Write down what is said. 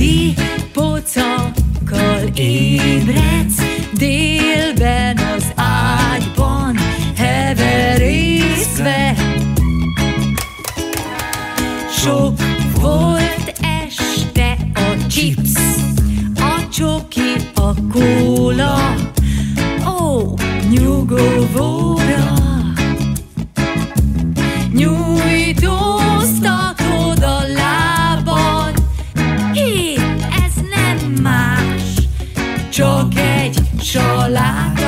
Ti pocakkal ébredsz, délben az ágyban heverészve. Sok volt este a chips, a csoki, a kóla, ó, nyugovóra. Nyújtóztak oda lábad, hé, ez nem más, csak egy salát.